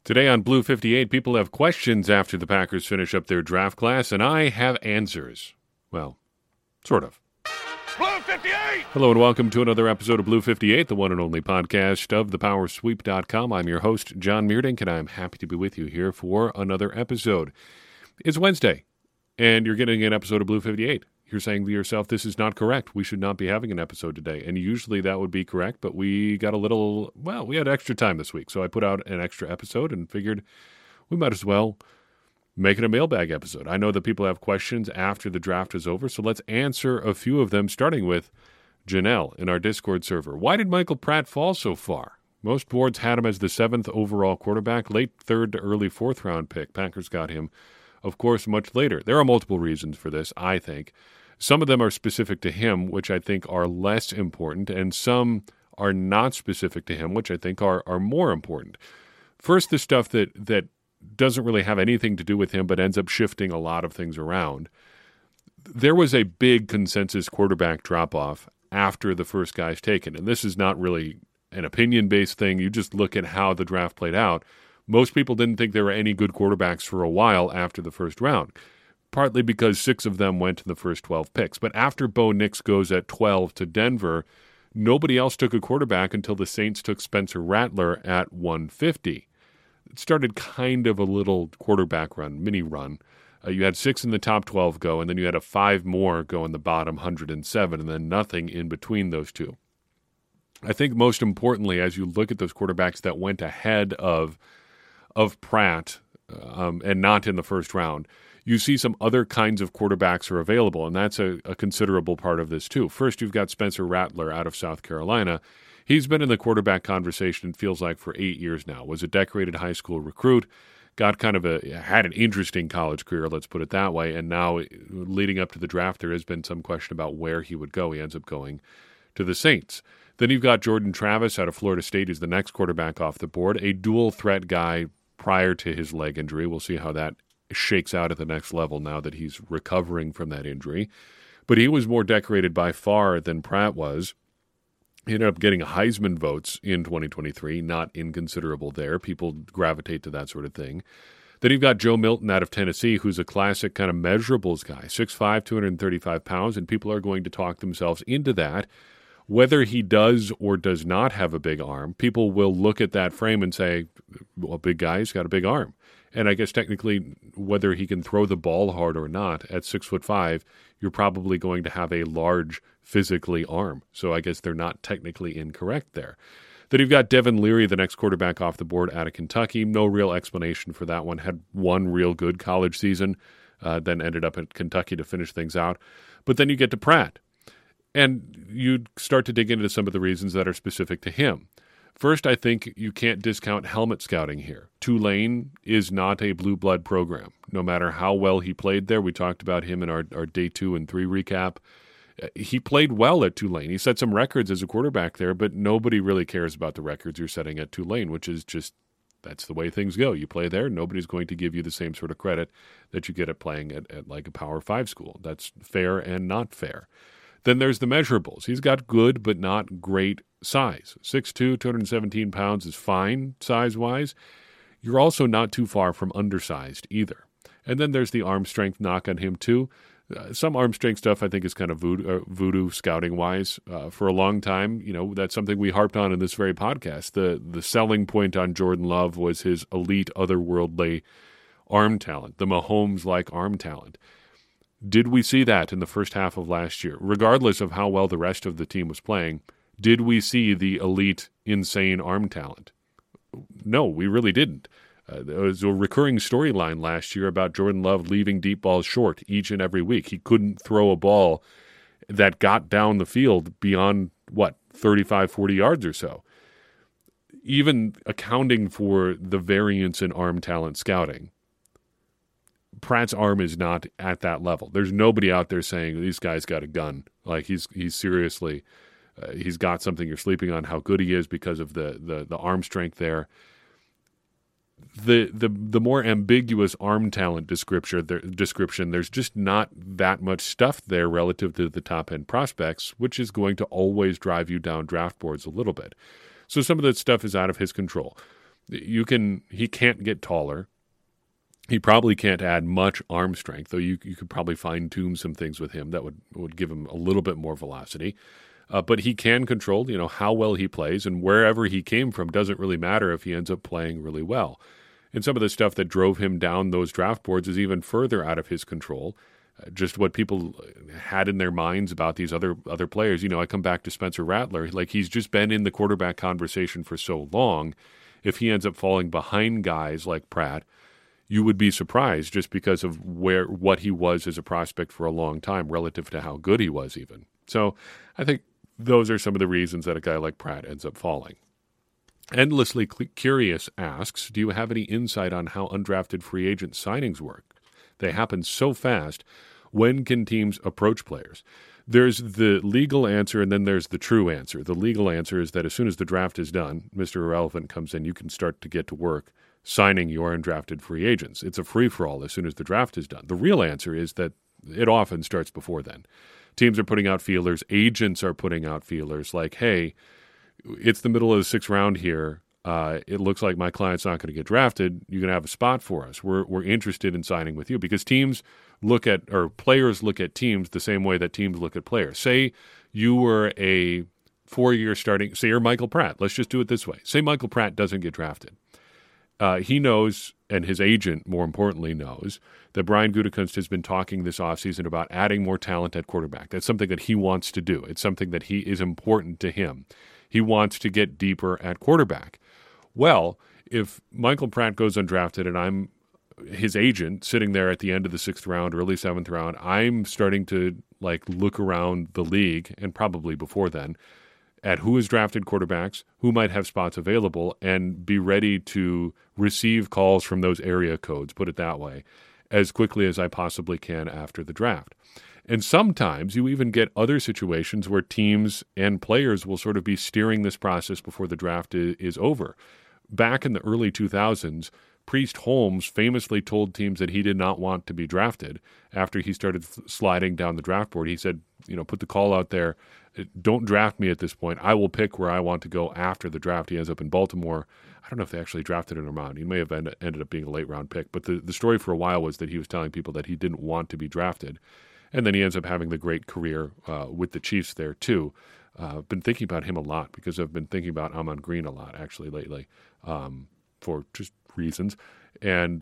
Today on Blue 58, people have questions after the Packers finish up their draft class, and I have answers. Well, sort of. Blue 58! Hello and welcome to another episode of Blue 58, the one and only podcast of thepowersweep.com. I'm your host, John Meerdink, and I'm happy to be with you here for another episode. It's Wednesday, and you're getting an episode of Blue 58. You're saying to yourself, this is not correct. We should not be having an episode today. And usually that would be correct, but we got we had extra time this week. So I put out an extra episode and figured we might as well make it a mailbag episode. I know that people have questions after the draft is over, so let's answer a few of them, starting with Janelle in our Discord server. Why did Michael Pratt fall so far? Most boards had him as the 7th overall quarterback, late 3rd to early 4th round pick. Packers got him, of course, much later. There are multiple reasons for this, I think. Some of them are specific to him, which I think are less important, and some are not specific to him, which I think are more important. First, the stuff that doesn't really have anything to do with him but ends up shifting a lot of things around. There was a big consensus quarterback drop-off after the first guy's taken, and this is not really an opinion-based thing. You just look at how the draft played out. Most people didn't think there were any good quarterbacks for a while after the first round, partly because 6 of them went in the first 12 picks. But after Bo Nix goes at 12 to Denver, nobody else took a quarterback until the Saints took Spencer Rattler at 150. It started kind of a little quarterback run, mini run. You had 6 in the top 12 go, and then you had 5 more go in the bottom 107, and then nothing in between those two. I think most importantly, as you look at those quarterbacks that went ahead of Pratt and not in the first round, you see some other kinds of quarterbacks are available, and that's a considerable part of this too. First, you've got Spencer Rattler out of South Carolina. He's been in the quarterback conversation, it feels like, for 8 years now. Was a decorated high school recruit, had an interesting college career, let's put it that way, and now leading up to the draft, there has been some question about where he would go. He ends up going to the Saints. Then you've got Jordan Travis out of Florida State, who's the next quarterback off the board, a dual threat guy prior to his leg injury. We'll see how that shakes out at the next level now that he's recovering from that injury. But he was more decorated by far than Pratt was. He ended up getting Heisman votes in 2023, not inconsiderable there. People gravitate to that sort of thing. Then you've got Joe Milton out of Tennessee, who's a classic kind of measurables guy, 6'5", 235 pounds, and people are going to talk themselves into that. Whether he does or does not have a big arm, people will look at that frame and say, well, big guy, he's got a big arm. And I guess technically, whether he can throw the ball hard or not, at 6'5", you're probably going to have a large physically arm. So I guess they're not technically incorrect there. Then you've got Devin Leary, the next quarterback off the board out of Kentucky. No real explanation for that one. Had one real good college season, then ended up at Kentucky to finish things out. But then you get to Pratt, and you start to dig into some of the reasons that are specific to him. First, I think you can't discount helmet scouting here. Tulane is not a blue blood program. No matter how well he played there, we talked about him in our day 2 and 3 recap. He played well at Tulane. He set some records as a quarterback there, but nobody really cares about the records you're setting at Tulane, which is just, that's the way things go. You play there, nobody's going to give you the same sort of credit that you get at playing at like a Power 5 school. That's fair and not fair. Then there's the measurables. He's got good but not great size. 6'2", 217 pounds is fine size-wise. You're also not too far from undersized either. And then there's the arm strength knock on him too. Some arm strength stuff I think is kind of voodoo scouting-wise. For a long time, that's something we harped on in this very podcast. The selling point on Jordan Love was his elite, otherworldly arm talent, the Mahomes-like arm talent. Did we see that in the first half of last year? Regardless of how well the rest of the team was playing, did we see the elite, insane arm talent? No, we really didn't. There was a recurring storyline last year about Jordan Love leaving deep balls short each and every week. He couldn't throw a ball that got down the field beyond, 35, 40 yards or so. Even accounting for the variance in arm talent scouting, Pratt's arm is not at that level. There's nobody out there saying, this guy's got a gun. Like, he's seriously, he's got something you're sleeping on, how good he is because of the arm strength there. The more ambiguous arm talent description, there's just not that much stuff there relative to the top-end prospects, which is going to always drive you down draft boards a little bit. So some of that stuff is out of his control. He can't get taller. He probably can't add much arm strength, though you could probably fine-tune some things with him that would give him a little bit more velocity. But he can control, how well he plays, and wherever he came from doesn't really matter if he ends up playing really well. And some of the stuff that drove him down those draft boards is even further out of his control. Just what people had in their minds about these other players. I come back to Spencer Rattler. Like, he's just been in the quarterback conversation for so long. If he ends up falling behind guys like Pratt, you would be surprised just because of what he was as a prospect for a long time relative to how good he was even. So I think those are some of the reasons that a guy like Pratt ends up falling. Endlessly Curious asks, do you have any insight on how undrafted free agent signings work? They happen so fast. When can teams approach players? There's the legal answer, and then there's the true answer. The legal answer is that as soon as the draft is done, Mr. Irrelevant comes in, you can start to get to work signing your undrafted free agents. It's a free-for-all as soon as the draft is done. The real answer is that it often starts before then. Teams are putting out feelers. Agents are putting out feelers like, hey, it's the middle of the sixth round here. It looks like my client's not going to get drafted. You're going to have a spot for us. We're interested in signing with you, because players look at teams the same way that teams look at players. Say you were a 4-year starting, say you're Michael Pratt. Let's just do it this way. Say Michael Pratt doesn't get drafted. He knows, and his agent, more importantly, knows that Brian Gutekunst has been talking this offseason about adding more talent at quarterback. That's something that he wants to do. It's something that is important to him. He wants to get deeper at quarterback. Well, if Michael Pratt goes undrafted and I'm his agent sitting there at the end of the 6th round, early 7th round, I'm starting to look around the league, and probably before then, at who has drafted quarterbacks, who might have spots available, and be ready to receive calls from those area codes, put it that way, as quickly as I possibly can after the draft. And sometimes you even get other situations where teams and players will sort of be steering this process before the draft is over. Back in the early 2000s, Priest Holmes famously told teams that he did not want to be drafted after he started sliding down the draft board. He said, put the call out there, don't draft me at this point. I will pick where I want to go after the draft. He ends up in Baltimore. I don't know if they actually drafted him or not. He may have ended up being a late-round pick. But the story for a while was that he was telling people that he didn't want to be drafted. And then he ends up having the great career with the Chiefs there, too. I've been thinking about him a lot because I've been thinking about Amon Green a lot, actually, lately, for just reasons. And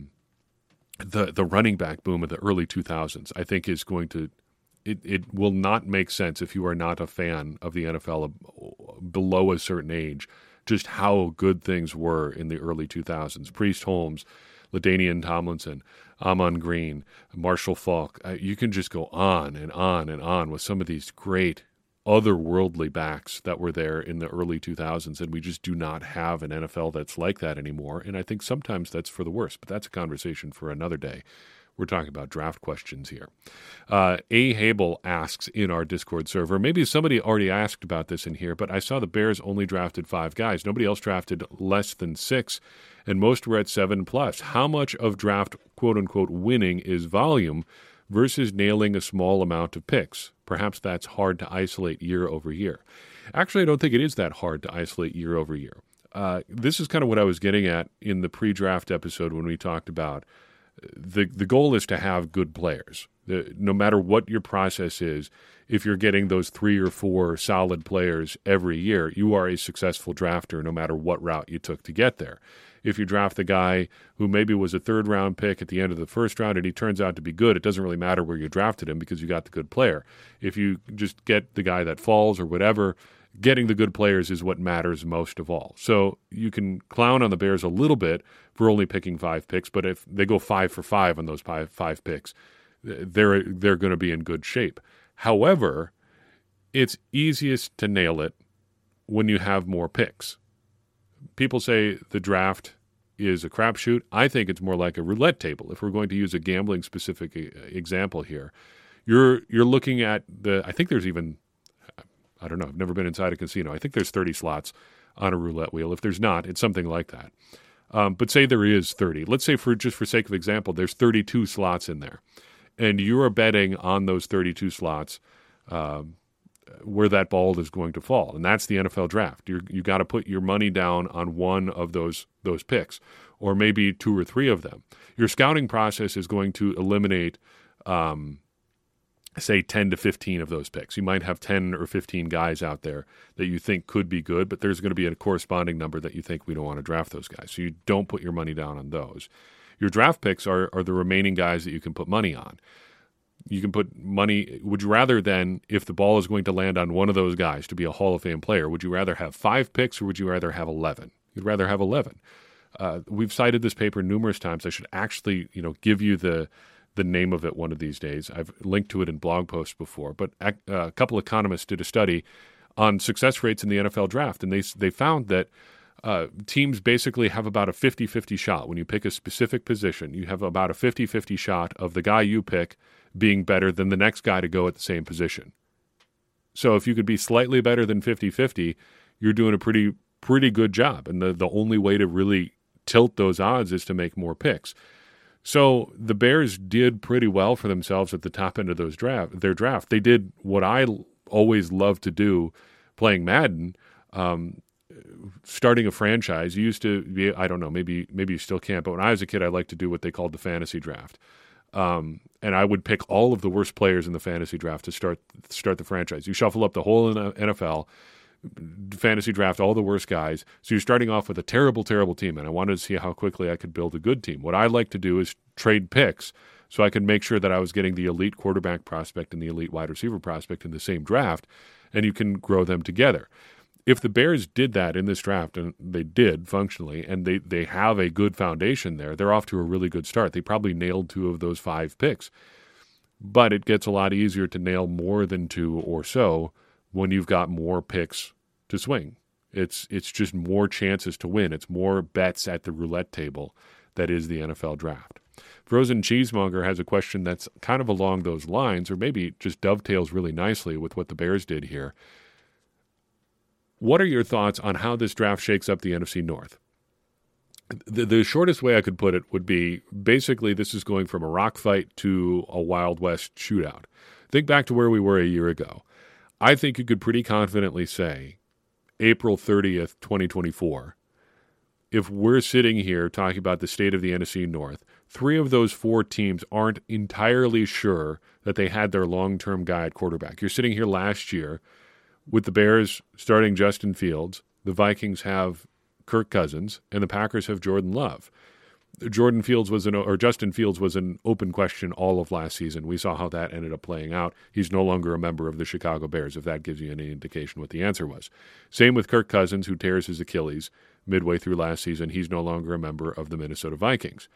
the running back boom of the early 2000s, I think, is going to it will not make sense if you are not a fan of the NFL below a certain age, just how good things were in the early 2000s. Priest Holmes, LaDainian Tomlinson, Amon Green, Marshall Faulk. You can just go on and on and on with some of these great otherworldly backs that were there in the early 2000s, and we just do not have an NFL that's like that anymore. And I think sometimes that's for the worse, but that's a conversation for another day. We're talking about draft questions here. A. Hable asks in our Discord server, maybe somebody already asked about this in here, but I saw the Bears only drafted 5 guys. Nobody else drafted less than 6, and most were at 7+. How much of draft, quote-unquote, winning is volume versus nailing a small amount of picks? Perhaps that's hard to isolate year over year. Actually, I don't think it is that hard to isolate year over year. This is kind of what I was getting at in the pre-draft episode when we talked about the goal is to have good players. No matter what your process is, if you're getting those 3 or 4 solid players every year, you are a successful drafter no matter what route you took to get there. If you draft the guy who maybe was a 3rd-round pick at the end of the 1st round and he turns out to be good, it doesn't really matter where you drafted him because you got the good player. If you just get the guy that falls or whatever, getting the good players is what matters most of all. So you can clown on the Bears a little bit for only picking 5 picks, but if they go 5 for 5 on those 5 picks, they're going to be in good shape. However, it's easiest to nail it when you have more picks. People say the draft is a crapshoot. I think it's more like a roulette table. If we're going to use a gambling specific example here, you're looking at I think there's even, I don't know, I've never been inside a casino. I think there's 30 slots on a roulette wheel. If there's not, it's something like that. But say there is 30. Let's say for sake of example, there's 32 slots in there. And you are betting on those 32 slots where that ball is going to fall, and that's the NFL draft. You got to put your money down on one of those picks, or maybe two or three of them. Your scouting process is going to eliminate, say, 10 to 15 of those picks. You might have 10 or 15 guys out there that you think could be good, but there's going to be a corresponding number that you think we don't want to draft those guys. So you don't put your money down on those. Your draft picks are the remaining guys that you can put money on. You can put money. Would you rather then, if the ball is going to land on one of those guys to be a Hall of Fame player, would you rather have 5 picks or would you rather have 11? You'd rather have 11. We've cited this paper numerous times. I should actually, give you the name of it one of these days. I've linked to it in blog posts before. But a couple economists did a study on success rates in the NFL draft, and they found that teams basically have about a 50-50 shot. When you pick a specific position, you have about a 50-50 shot of the guy you pick being better than the next guy to go at the same position. So if you could be slightly better than 50-50, you're doing a pretty good job. And the only way to really tilt those odds is to make more picks. So the Bears did pretty well for themselves at the top end of their draft. They did what I always love to do playing Madden. Starting a franchise, you used to be, I don't know, maybe you still can't, but when I was a kid, I liked to do what they called the fantasy draft. And I would pick all of the worst players in the fantasy draft to start the franchise. You shuffle up the whole NFL, fantasy draft all the worst guys. So you're starting off with a terrible, terrible team, and I wanted to see how quickly I could build a good team. What I like to do is trade picks so I could make sure that I was getting the elite quarterback prospect and the elite wide receiver prospect in the same draft, and you can grow them together. If the Bears did that in this draft, and they did functionally, and they have a good foundation there, they're off to a really good start. They probably nailed 2 of those 5 picks. But it gets a lot easier to nail more than 2 or so when you've got more picks to swing. It's just more chances to win. It's more bets at the roulette table that is the NFL draft. Frozen Cheesemonger has a question that's kind of along those lines, or maybe just dovetails really nicely with what the Bears did here. What are your thoughts on how this draft shakes up the NFC North? The shortest way I could put it would be basically this is going from a rock fight to a Wild West shootout. Think back to where we were a year ago. I think you could pretty confidently say April 30th, 2024, if we're sitting here talking about the state of the NFC North, 3 of those 4 teams aren't entirely sure that they had their long-term guy at quarterback. You're sitting here last year with the Bears starting Justin Fields, the Vikings have Kirk Cousins, and the Packers have Jordan Love. Justin Fields was an open question all of last season. We saw how that ended up playing out. He's no longer a member of the Chicago Bears, if that gives you any indication what the answer was. Same with Kirk Cousins, who tears his Achilles midway through last season. He's no longer a member of the Minnesota Vikings.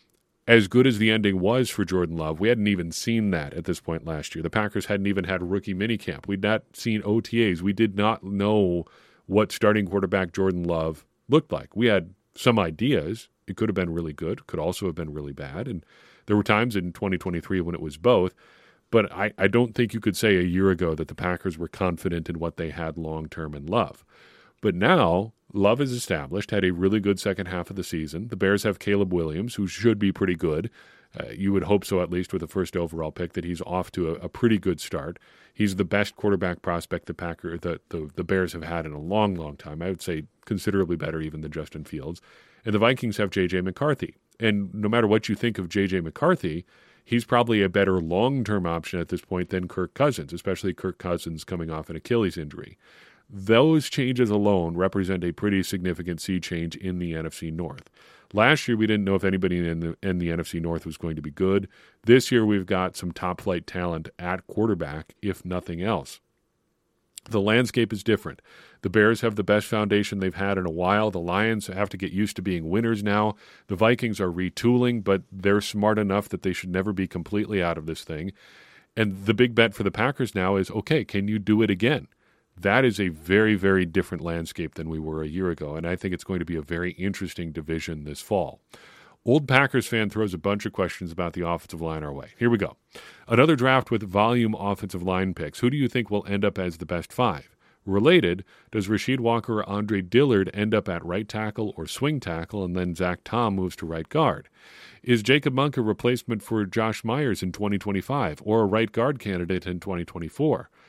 As good as the ending was for Jordan Love, we hadn't even seen that at this point last year. The Packers hadn't even had a rookie minicamp. We'd not seen OTAs. We did not know what starting quarterback Jordan Love looked like. We had some ideas. It could have been really good, could also have been really bad. And there were times in 2023 when it was both. But I don't think you could say a year ago that the Packers were confident in what they had long-term in Love. But now, Love is established, had a really good second half of the season. The Bears have Caleb Williams, who should be pretty good. You would hope so, at least with the first overall pick, that he's off to a pretty good start. He's the best quarterback prospect the Bears have had in a long, long time. I would say considerably better even than Justin Fields. And the Vikings have J.J. McCarthy. And no matter what you think of J.J. McCarthy, he's probably a better long-term option at this point than Kirk Cousins, especially Kirk Cousins coming off an Achilles injury. Those changes alone represent a pretty significant sea change in the NFC North. Last year, we didn't know if anybody in the NFC North was going to be good. This year, we've got some top-flight talent at quarterback, if nothing else. The landscape is different. The Bears have the best foundation they've had in a while. The Lions have to get used to being winners now. The Vikings are retooling, but they're smart enough that they should never be completely out of this thing. And the big bet for the Packers now is, okay, can you do it again? That is a very, very different landscape than we were a year ago, and I think it's going to be a very interesting division this fall. Old Packers fan throws a bunch of questions about the offensive line our way. Here we go. Another draft with volume offensive line picks. Who do you think will end up as the best 5? Related, does Rasheed Walker or Andre Dillard end up at right tackle or swing tackle, and then Zach Tom moves to right guard? Is Jacob Monk a replacement for Josh Myers in 2025, or a right guard candidate in 2024?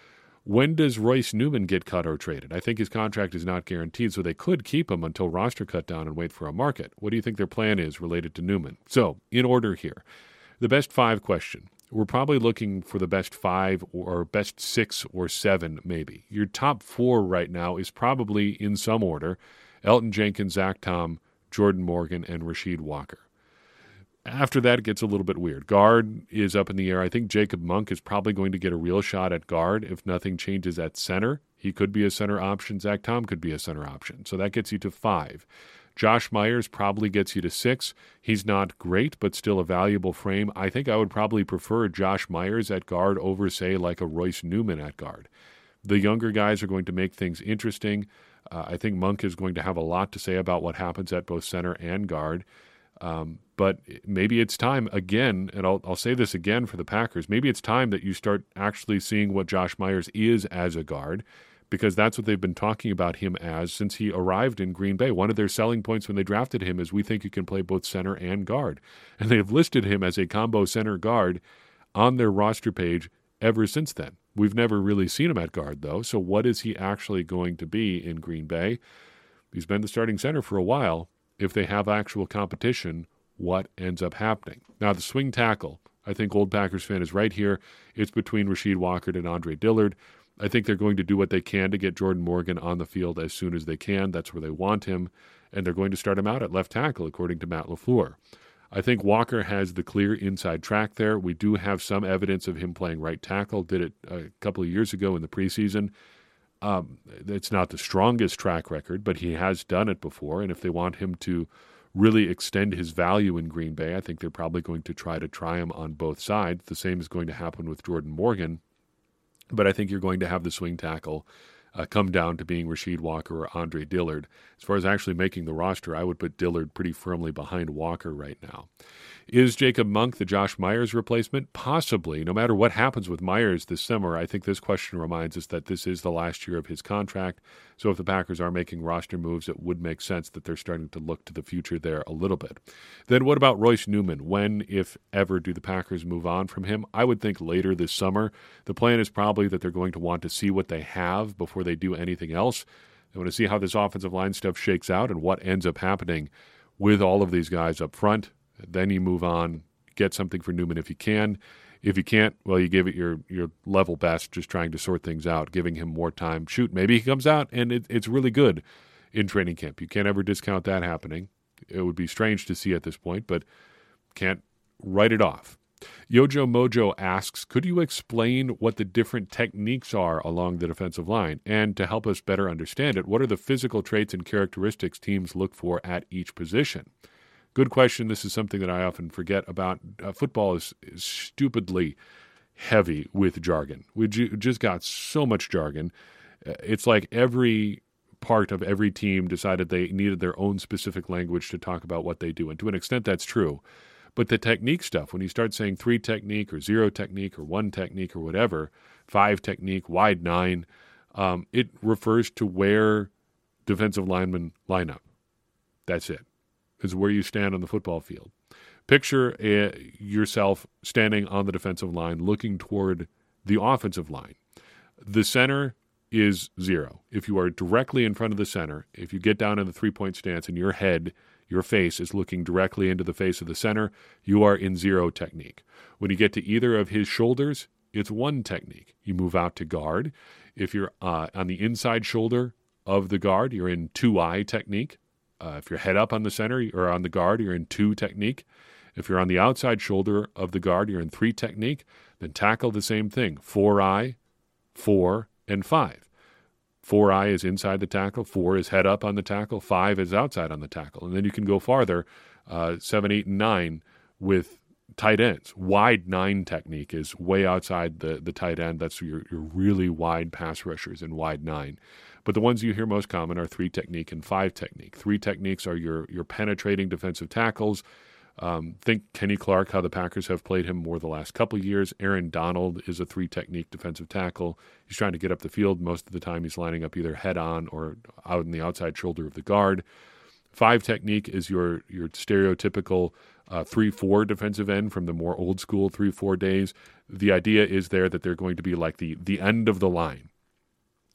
When does Royce Newman get cut or traded? I think his contract is not guaranteed, so they could keep him until roster cut down and wait for a market. What do you think their plan is related to Newman? So, in order here, the best 5 question. We're probably looking for the best 5 or best 6 or 7, maybe. Your top 4 right now is probably, in some order, Elgton Jenkins, Zach Tom, Jordan Morgan, and Rasheed Walker. After that, it gets a little bit weird. Guard is up in the air. I think Jacob Monk is probably going to get a real shot at guard if nothing changes at center. He could be a center option. Zach Tom could be a center option. So that gets you to 5. Josh Myers probably gets you to 6. He's not great, but still a valuable frame. I think I would probably prefer Josh Myers at guard over, say, like a Royce Newman at guard. The younger guys are going to make things interesting. I think Monk is going to have a lot to say about what happens at both center and guard. But maybe it's time again, and I'll say this again for the Packers, maybe it's time that you start actually seeing what Josh Myers is as a guard, because that's what they've been talking about him as since he arrived in Green Bay. One of their selling points when they drafted him is we think you can play both center and guard. And they've listed him as a combo center guard on their roster page ever since then. We've never really seen him at guard, though, so what is he actually going to be in Green Bay? He's been the starting center for a while. If they have actual competition, what ends up happening? Now, the swing tackle, I think Old Packers fan is right here. It's between Rasheed Walker and Andre Dillard. I think they're going to do what they can to get Jordan Morgan on the field as soon as they can. That's where they want him. And they're going to start him out at left tackle, according to Matt LaFleur. I think Walker has the clear inside track there. We do have some evidence of him playing right tackle. Did it a couple of years ago in the preseason. It's not the strongest track record, but he has done it before. And if they want him to really extend his value in Green Bay, I think they're probably going to try him on both sides. The same is going to happen with Jordan Morgan. But I think you're going to have the swing tackle come down to being Rasheed Walker or Andre Dillard. As far as actually making the roster, I would put Dillard pretty firmly behind Walker right now. Is Jacob Monk the Josh Myers replacement? Possibly. No matter what happens with Myers this summer, I think this question reminds us that this is the last year of his contract. So if the Packers are making roster moves, it would make sense that they're starting to look to the future there a little bit. Then what about Royce Newman? When, if ever, do the Packers move on from him? I would think later this summer. The plan is probably that they're going to want to see what they have before they do anything else. They want to see how this offensive line stuff shakes out and what ends up happening with all of these guys up front. Then you move on, get something for Newman if you can. If you can't, well, you give it your level best, just trying to sort things out, giving him more time. Shoot, maybe he comes out and it's really good in training camp. You can't ever discount that happening. It would be strange to see at this point, but can't write it off. Yojo Mojo asks, could you explain what the different techniques are along the defensive line? And to help us better understand it, what are the physical traits and characteristics teams look for at each position? Good question. This is something that I often forget about. Football is stupidly heavy with jargon. We just got so much jargon. It's like every part of every team decided they needed their own specific language to talk about what they do. And to an extent, that's true. But the technique stuff, when you start saying 3 technique or 0 technique or 1 technique or whatever, 5 technique, wide 9, it refers to where defensive linemen line up. That's it. Is where you stand on the football field. Picture yourself standing on the defensive line looking toward the offensive line. The center is 0. If you are directly in front of the center, if you get down in the 3-point stance and your head, your face is looking directly into the face of the center, you are in 0 technique. When you get to either of his shoulders, it's 1 technique. You move out to guard. If you're on the inside shoulder of the guard, you're in 2-eye technique. If you're head up on the center or on the guard, you're in 2 technique. If you're on the outside shoulder of the guard, you're in 3 technique. Then tackle the same thing, 4-eye, 4, and 5. 4-eye is inside the tackle, 4 is head up on the tackle, 5 is outside on the tackle. And then you can go farther, 7, 8, and 9 with tight ends. Wide 9 technique is way outside the tight end. That's your really wide pass rushers in wide 9. But the ones you hear most common are 3 technique and 5 technique. 3 techniques are your penetrating defensive tackles. Think Kenny Clark, how the Packers have played him more the last couple years. Aaron Donald is a 3 technique defensive tackle. He's trying to get up the field. Most of the time he's lining up either head on or out in the outside shoulder of the guard. 5 technique is your stereotypical 3-4 defensive end from the more old school 3-4 days. The idea is there that they're going to be like the end of the line.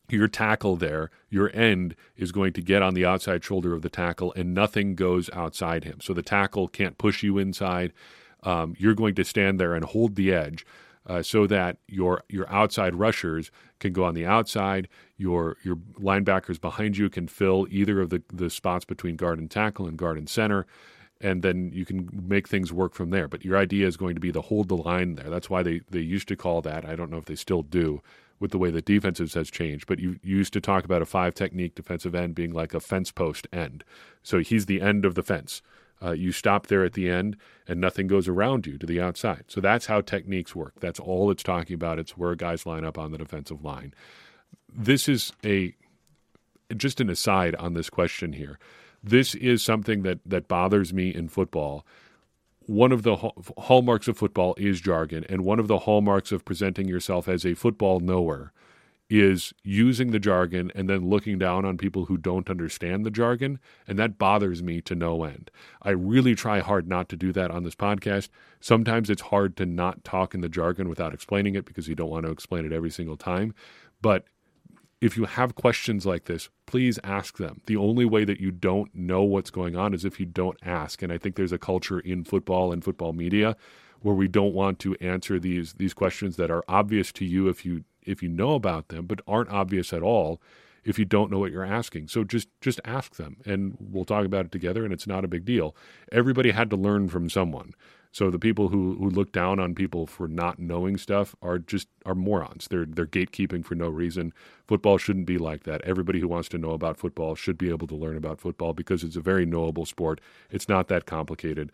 your tackle there, your end is going to get on the outside shoulder of the tackle and nothing goes outside him. So the tackle can't push you inside. You're going to stand there and hold the edge so that your outside rushers can go on the outside. Your linebackers behind you can fill either of the spots between guard and tackle and guard and center. And then you can make things work from there. But your idea is going to be to hold the line there. That's why they used to call that, I don't know if they still do, with the way the defensives has changed, but you used to talk about a 5-technique defensive end being like a fence post end. So he's the end of the fence. You stop there at the end, and nothing goes around you to the outside. So that's how techniques work. That's all it's talking about. It's where guys line up on the defensive line. This is just an aside on this question here. This is something that bothers me in football. One of the hallmarks of football is jargon, and one of the hallmarks of presenting yourself as a football knower is using the jargon and then looking down on people who don't understand the jargon, and that bothers me to no end. I really try hard not to do that on this podcast. Sometimes it's hard to not talk in the jargon without explaining it because you don't want to explain it every single time, but if you have questions like this, please ask them. The only way that you don't know what's going on is if you don't ask. And I think there's a culture in football and football media where we don't want to answer these questions that are obvious to you if you know about them, but aren't obvious at all if you don't know what you're asking. So just ask them, and we'll talk about it together, and it's not a big deal. Everybody had to learn from someone. So the people who look down on people for not knowing stuff are morons. They're gatekeeping for no reason. Football shouldn't be like that. Everybody who wants to know about football should be able to learn about football because it's a very knowable sport. It's not that complicated.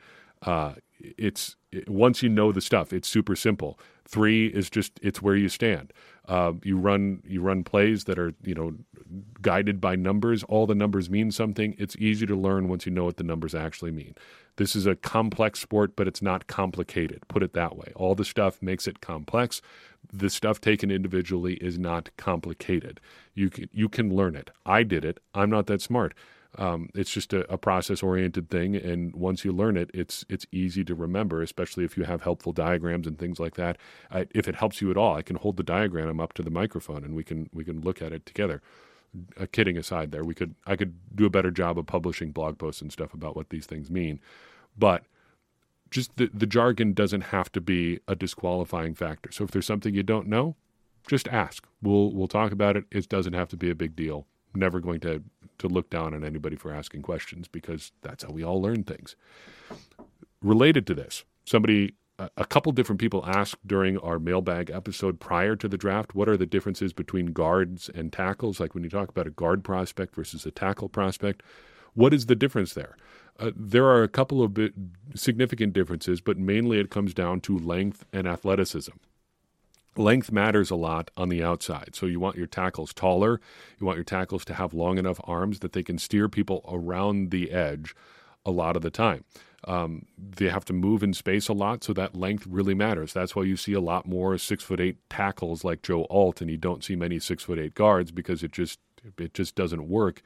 Once you know the stuff, it's super simple. 3 is it's where you stand. You run plays that are guided by numbers. All the numbers mean something. It's easy to learn once you know what the numbers actually mean. This is a complex sport, but it's not complicated. Put it that way. All the stuff makes it complex. The stuff taken individually is not complicated. You can learn it. I did it. I'm not that smart. It's just a process-oriented thing, and once you learn it, it's easy to remember, especially if you have helpful diagrams and things like that. If it helps you at all, I can hold the diagram up to the microphone, and we can look at it together. Kidding aside there, I could do a better job of publishing blog posts and stuff about what these things mean, but just the jargon doesn't have to be a disqualifying factor. So if there's something you don't know, just ask. We'll talk about it. It doesn't have to be a big deal. Never going to look down on anybody for asking questions because that's how we all learn things. Related to this, a couple different people asked during our mailbag episode prior to the draft, what are the differences between guards and tackles? Like when you talk about a guard prospect versus a tackle prospect, what is the difference there? There are a couple of significant differences, but mainly it comes down to length and athleticism. Length matters a lot on the outside. So you want your tackles taller. You want your tackles to have long enough arms that they can steer people around the edge a lot of the time. They have to move in space a lot, so that length really matters. That's why you see a lot more 6'8" tackles like Joe Alt, and you don't see many 6'8" guards because it just doesn't work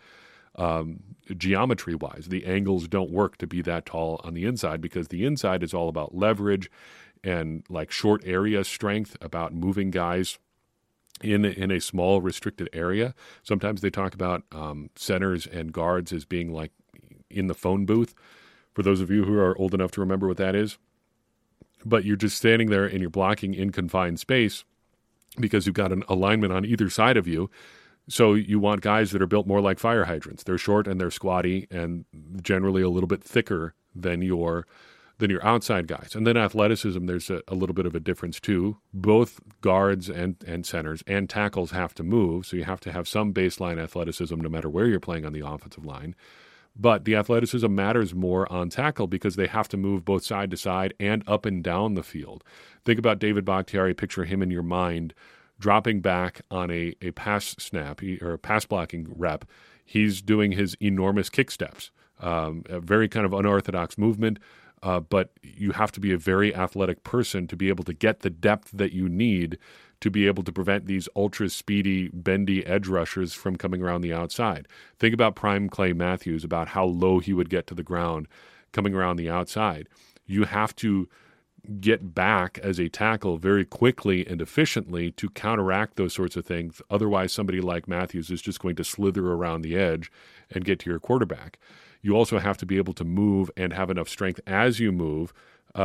geometry-wise. The angles don't work to be that tall on the inside because the inside is all about leverage and like short area strength, about moving guys in a small restricted area. Sometimes they talk about centers and guards as being like in the phone booth, for those of you who are old enough to remember what that is. But you're just standing there and you're blocking in confined space because you've got an alignment on either side of you. So you want guys that are built more like fire hydrants. They're short and they're squatty and generally a little bit thicker than your outside guys. And then athleticism, there's a little bit of a difference too. Both guards and centers and tackles have to move, so you have to have some baseline athleticism no matter where you're playing on the offensive line. But the athleticism matters more on tackle because they have to move both side to side and up and down the field. Think about David Bakhtiari. Picture him in your mind dropping back on a pass snap or a pass blocking rep. He's doing his enormous kick steps, a very kind of unorthodox movement. But you have to be a very athletic person to be able to get the depth that you need to be able to prevent these ultra-speedy, bendy edge rushers from coming around the outside. Think about prime Clay Matthews, about how low he would get to the ground coming around the outside. You have to get back as a tackle very quickly and efficiently to counteract those sorts of things. Otherwise, somebody like Matthews is just going to slither around the edge and get to your quarterback. You also have to be able to move and have enough strength as you move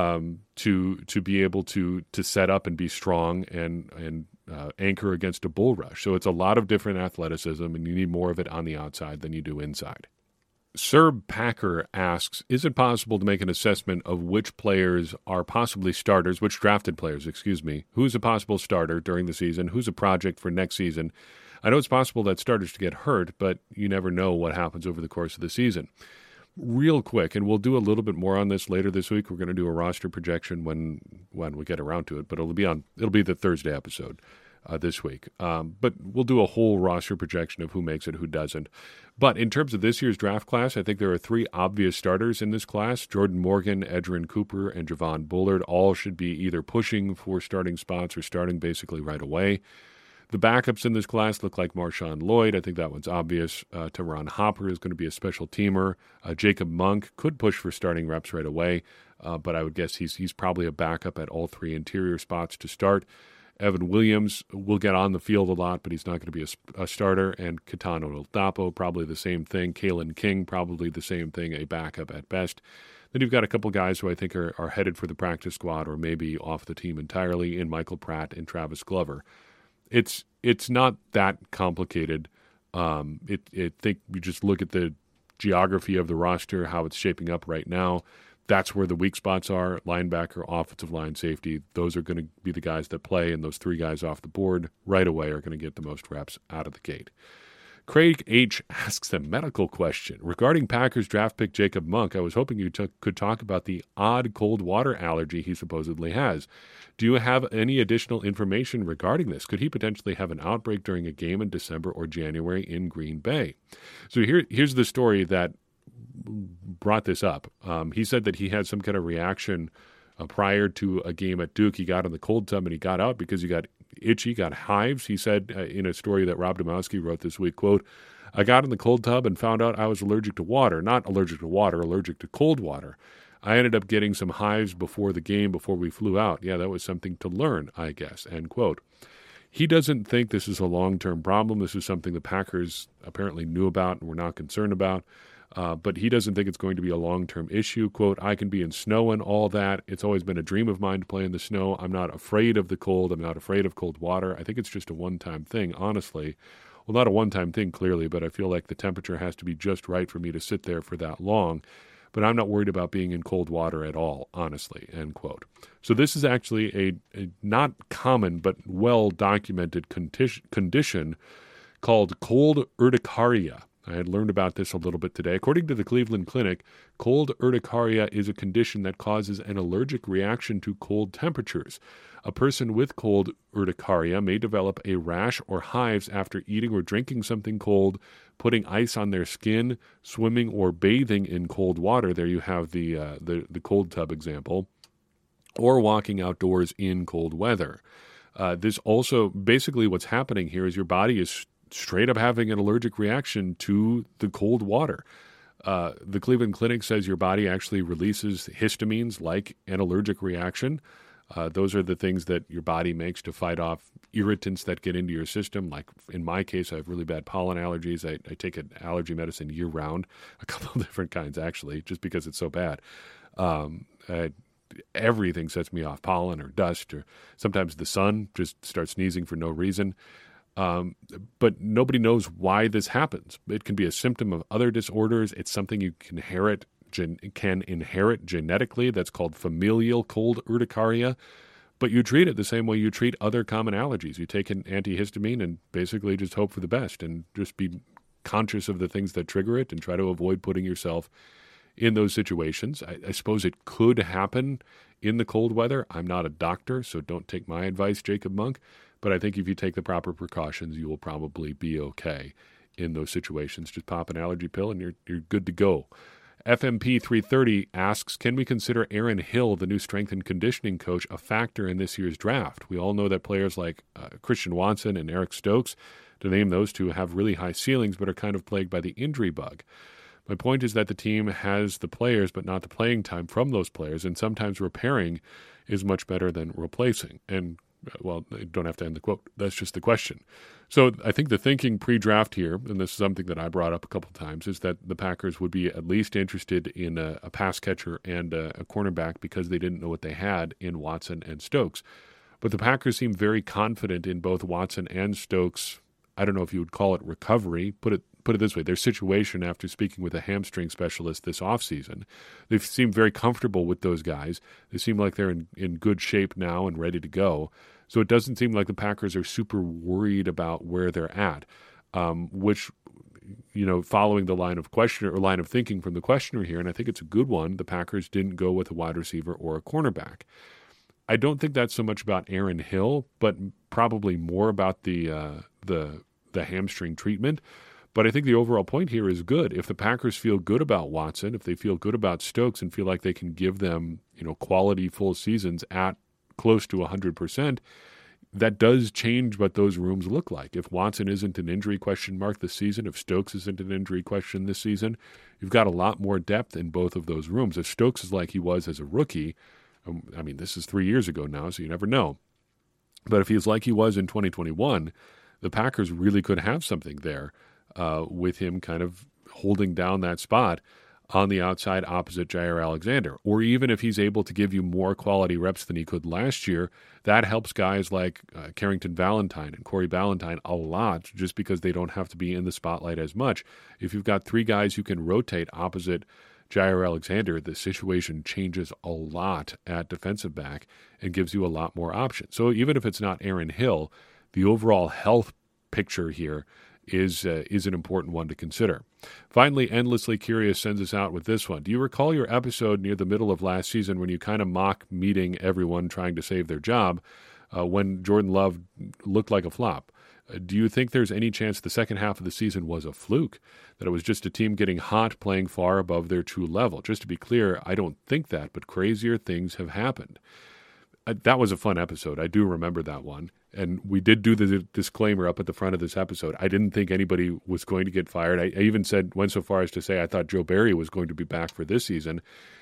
to be able to set up and be strong and anchor against a bull rush. So it's a lot of different athleticism, and you need more of it on the outside than you do inside. Serb Packer asks, is it possible to make an assessment of which players are possibly starters, which drafted players, who's a possible starter during the season, who's a project for next season? I know it's possible that starters to get hurt, but you never know what happens over the course of the season. Real quick, and we'll do a little bit more on this later this week. We're going to do a roster projection when we get around to it, but it'll be the Thursday episode this week. But we'll do a whole roster projection of who makes it, who doesn't. But in terms of this year's draft class, I think there are 3 obvious starters in this class. Jordan Morgan, Edgerrin Cooper, and Javon Bullard all should be either pushing for starting spots or starting basically right away. The backups in this class look like Marshawn Lloyd. I think that one's obvious. Teron Hopper is going to be a special teamer. Jacob Monk could push for starting reps right away, but I would guess he's probably a backup at all 3 interior spots to start. Evan Williams will get on the field a lot, but he's not going to be a starter. And Kitano Oladapo, probably the same thing. Kalen King, probably the same thing, a backup at best. Then you've got a couple guys who I think are headed for the practice squad or maybe off the team entirely in Michael Pratt and Travis Glover. It's not that complicated. I think you just look at the geography of the roster, how it's shaping up right now. That's where the weak spots are: linebacker, offensive line, safety. Those are going to be the guys that play, and those 3 guys off the board right away are going to get the most reps out of the gate. Craig H. asks a medical question. Regarding Packers draft pick Jacob Monk, I was hoping you could talk about the odd cold water allergy he supposedly has. Do you have any additional information regarding this? Could he potentially have an outbreak during a game in December or January in Green Bay? So here's the story that brought this up. He said that he had some kind of reaction prior to a game at Duke. He got in the cold tub and he got out because he got itchy, got hives. He said in a story that Rob Domowski wrote this week, quote, "I got in the cold tub and found out I was allergic to water. Not allergic to water, allergic to cold water. I ended up getting some hives before the game, before we flew out. Yeah, that was something to learn, I guess," end quote. He doesn't think this is a long-term problem. This is something the Packers apparently knew about and were not concerned about. But he doesn't think it's going to be a long-term issue. Quote, "I can be in snow and all that. It's always been a dream of mine to play in the snow. I'm not afraid of the cold. I'm not afraid of cold water. I think it's just a one-time thing, honestly." Well, not a one-time thing, clearly, but I feel like the temperature has to be just right for me to sit there for that long. But I'm not worried about being in cold water at all, honestly, end quote. So this is actually a not common but well-documented condition called cold urticaria. I had learned about this a little bit today. According to the Cleveland Clinic, cold urticaria is a condition that causes an allergic reaction to cold temperatures. A person with cold urticaria may develop a rash or hives after eating or drinking something cold, putting ice on their skin, swimming or bathing in cold water. There you have the cold tub example, or walking outdoors in cold weather. This also, basically what's happening here is your body is straight up having an allergic reaction to the cold water. The Cleveland Clinic says your body actually releases histamines like an allergic reaction. Those are the things that your body makes to fight off irritants that get into your system. Like in my case, I have really bad pollen allergies. I take an allergy medicine year-round, a couple of different kinds actually, just because it's so bad. Everything sets me off, pollen or dust, or sometimes the sun, just start sneezing for no reason. But nobody knows why this happens. It can be a symptom of other disorders. It's something you can inherit genetically. That's called familial cold urticaria. But you treat it the same way you treat other common allergies. You take an antihistamine and basically just hope for the best and just be conscious of the things that trigger it and try to avoid putting yourself in those situations. I suppose it could happen in the cold weather. I'm not a doctor, so don't take my advice, Jacob Monk. But I think if you take the proper precautions, you will probably be okay in those situations. Just pop an allergy pill and you're good to go. FMP 330 asks, can we consider Aaron Hill, the new strength and conditioning coach, a factor in this year's draft? We all know that players like Christian Watson and Eric Stokes, to name those two, have really high ceilings but are kind of plagued by the injury bug. My point is that the team has the players but not the playing time from those players, and sometimes repairing is much better than replacing. And, well, you don't have to end the quote. That's just the question. So I think the thinking pre-draft here, and this is something that I brought up a couple of times, is that the Packers would be at least interested in a pass catcher and a cornerback because they didn't know what they had in Watson and Stokes. But the Packers seem very confident in both Watson and Stokes. I don't know if you would call it recovery. Put it this way, their situation after speaking with a hamstring specialist this offseason. They seem very comfortable with those guys. They seem like they're in good shape now and ready to go. So it doesn't seem like the Packers are super worried about where they're at, which, following the line of thinking from the questioner here, and I think it's a good one, the Packers didn't go with a wide receiver or a cornerback. I don't think that's so much about Aaron Hill, but probably more about the hamstring treatment. But I think the overall point here is good. If the Packers feel good about Watson, if they feel good about Stokes and feel like they can give them, quality full seasons at close to 100%, that does change what those rooms look like. If Watson isn't an injury question mark this season, if Stokes isn't an injury question this season, you've got a lot more depth in both of those rooms. If Stokes is like he was as a rookie, this is 3 years ago now, so you never know. But if he's like he was in 2021, the Packers really could have something there with him kind of holding down that spot on the outside opposite Jaire Alexander. Or even if he's able to give you more quality reps than he could last year, that helps guys like Carrington Valentine and Corey Ballantyne a lot just because they don't have to be in the spotlight as much. If you've got three guys who can rotate opposite Jaire Alexander, the situation changes a lot at defensive back and gives you a lot more options. So even if it's not Aaron Hill, the overall health picture here is an important one to consider. Finally, Endlessly Curious sends us out with this one. Do you recall your episode near the middle of last season when you kind of mock meeting everyone trying to save their job when Jordan Love looked like a flop? Do you think there's any chance the second half of the season was a fluke, that it was just a team getting hot, playing far above their true level? Just to be clear, I don't think that, but crazier things have happened. That was a fun episode. I do remember that one. And we did do the disclaimer up at the front of this episode. I didn't think anybody was going to get fired. I even went so far as to say I thought Joe Barry was going to be back for this season.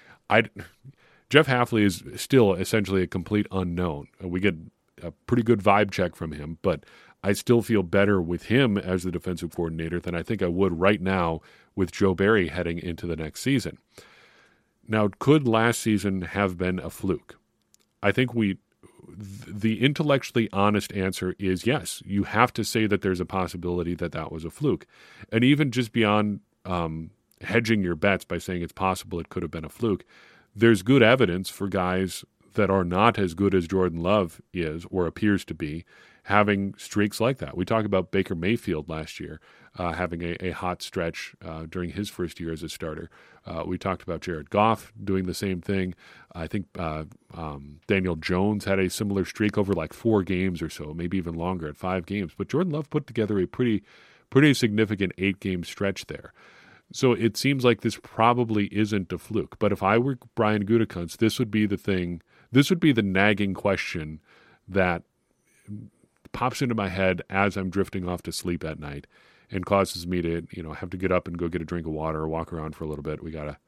Jeff Hafley is still essentially a complete unknown. We get a pretty good vibe check from him, but I still feel better with him as the defensive coordinator than I think I would right now with Joe Barry heading into the next season. Now, could last season have been a fluke? I think the intellectually honest answer is yes. You have to say that there's a possibility that was a fluke. And even just beyond hedging your bets by saying it's possible it could have been a fluke, there's good evidence for guys that are not as good as Jordan Love is or appears to be having streaks like that. We talked about Baker Mayfield last year having a hot stretch during his first year as a starter. We talked about Jared Goff doing the same thing. I think Daniel Jones had a similar streak over like 4 games or so, maybe even longer at 5 games. But Jordan Love put together a pretty significant 8-game stretch there. So it seems like this probably isn't a fluke. But if I were Brian Gutekunst, this would be the thing. This would be the nagging question that pops into my head as I'm drifting off to sleep at night and causes me to, have to get up and go get a drink of water or walk around for a little bit. We gotta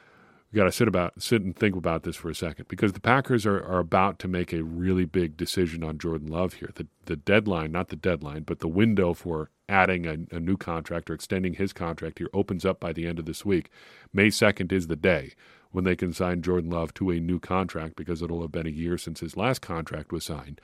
sit and think about this for a second, because the Packers are about to make a really big decision on Jordan Love here. The deadline, not the deadline, but the window for adding a new contract or extending his contract here opens up by the end of this week. May 2nd is the day when they can sign Jordan Love to a new contract, because it'll have been a year since his last contract was signed.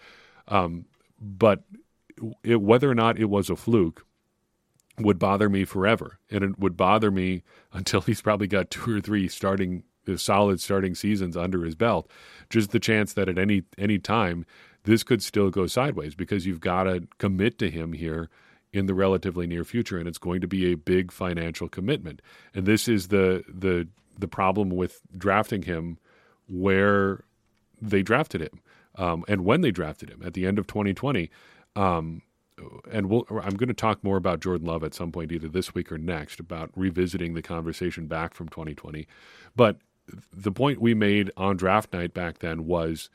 But whether or not it was a fluke would bother me forever. And it would bother me until he's probably got 2 or 3 solid starting seasons under his belt. Just the chance that at any time this could still go sideways, because you've got to commit to him here in the relatively near future, and it's going to be a big financial commitment. And this is the problem with drafting him where they drafted him. And when they drafted him at the end of 2020, and I'm going to talk more about Jordan Love at some point, either this week or next, about revisiting the conversation back from 2020. But the point we made on draft night back then was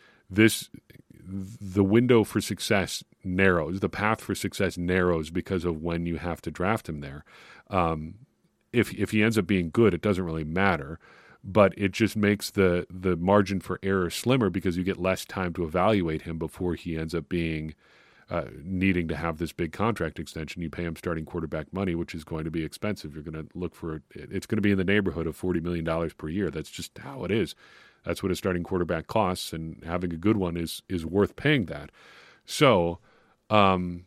the window for success narrows, the path for success narrows because of when you have to draft him there. If he ends up being good, it doesn't really matter. but it just makes the margin for error slimmer because you get less time to evaluate him before he ends up being needing to have this big contract extension. You pay him starting quarterback money, which is going to be expensive. You're going to look for it's going to be in the neighborhood of $40 million per year. That's just how it is. That's what a starting quarterback costs, and having a good one is worth paying that. So, all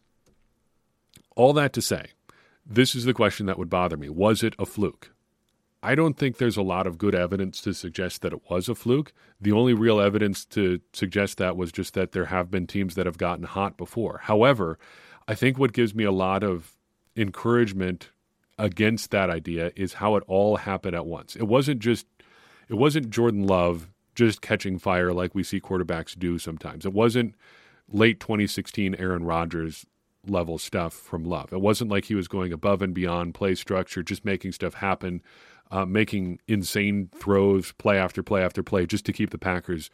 that to say, this is the question that would bother me. Was it a fluke? I don't think there's a lot of good evidence to suggest that it was a fluke. The only real evidence to suggest that was just that there have been teams that have gotten hot before. However, I think what gives me a lot of encouragement against that idea is how it all happened at once. It wasn't Jordan Love just catching fire like we see quarterbacks do sometimes. It wasn't late 2016 Aaron Rodgers level stuff from Love. It wasn't like he was going above and beyond play structure, just making stuff happen, making insane throws play after play after play just to keep the Packers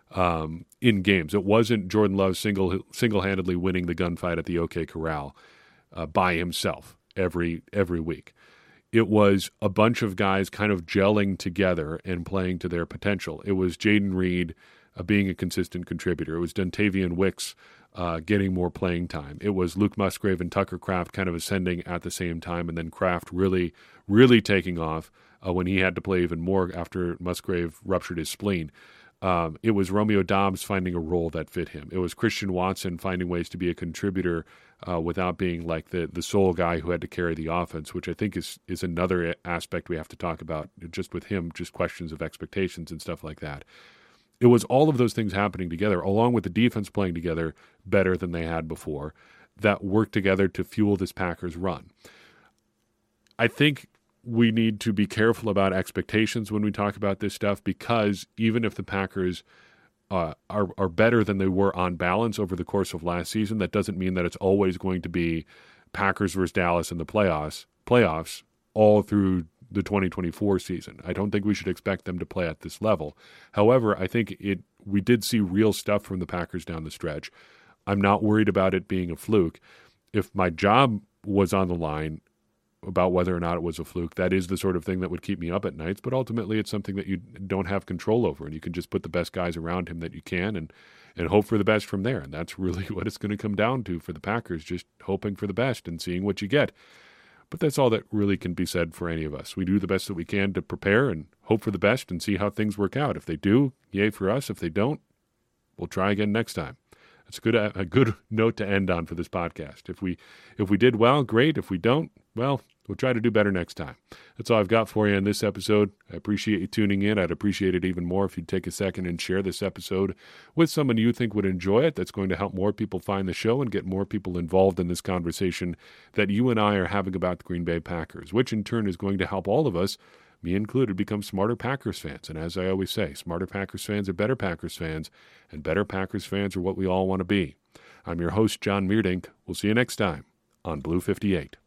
in games. It wasn't Jordan Love single-handedly winning the gunfight at the OK Corral by himself every week. It was a bunch of guys kind of gelling together and playing to their potential. It was Jayden Reed being a consistent contributor. It was Dontavian Wicks getting more playing time. It was Luke Musgrave and Tucker Kraft kind of ascending at the same time, and then Kraft really, really taking off when he had to play even more after Musgrave ruptured his spleen. It was Romeo Doubs finding a role that fit him. It was Christian Watson finding ways to be a contributor without being like the sole guy who had to carry the offense, which I think is another aspect we have to talk about just with him, just questions of expectations and stuff like that. It was all of those things happening together, along with the defense playing together better than they had before, that worked together to fuel this Packers run. I think we need to be careful about expectations when we talk about this stuff, because even if the Packers are better than they were on balance over the course of last season, that doesn't mean that it's always going to be Packers versus Dallas in the playoffs all through the 2024 season. I don't think we should expect them to play at this level. However, I think we did see real stuff from the Packers down the stretch. I'm not worried about it being a fluke. If my job was on the line about whether or not it was a fluke, that is the sort of thing that would keep me up at nights, but ultimately it's something that you don't have control over, and you can just put the best guys around him that you can and hope for the best from there. And that's really what it's going to come down to for the Packers, just hoping for the best and seeing what you get. But that's all that really can be said for any of us. We do the best that we can to prepare and hope for the best and see how things work out. If they do, yay for us. If they don't, we'll try again next time. That's a good note to end on for this podcast. If we did well, great. If we don't, well, we'll try to do better next time. That's all I've got for you in this episode. I appreciate you tuning in. I'd appreciate it even more if you'd take a second and share this episode with someone you think would enjoy it. That's going to help more people find the show and get more people involved in this conversation that you and I are having about the Green Bay Packers, which in turn is going to help all of us, me included, become smarter Packers fans. And as I always say, smarter Packers fans are better Packers fans, and better Packers fans are what we all want to be. I'm your host, John Meerdink. We'll see you next time on Blue 58.